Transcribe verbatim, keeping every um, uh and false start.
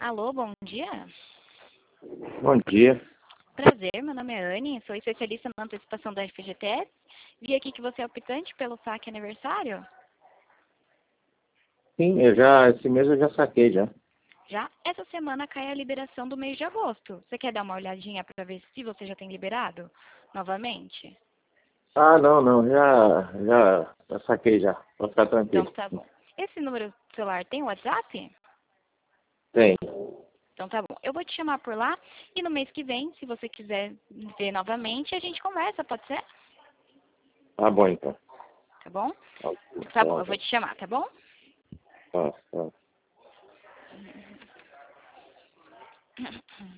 Alô, bom dia. Bom dia. Prazer, meu nome é Anne, sou especialista na antecipação da F G T S. Vi aqui que você é optante pelo saque aniversário. Sim, eu já, esse mês eu já saquei já. Já essa semana cai a liberação do mês de agosto. Você quer dar uma olhadinha para ver se você já tem liberado novamente? Ah, não, não, já, já, já saquei já. Pode ficar Então tranquilo. tá bom. Esse número celular tem WhatsApp? Tem. Então tá bom. Eu vou te chamar por lá e no mês que vem, se você quiser ver novamente, a gente conversa, pode ser? Tá bom então. Tá bom? Tá, Tá bom, tá, eu vou te chamar, tá bom? tá, tá.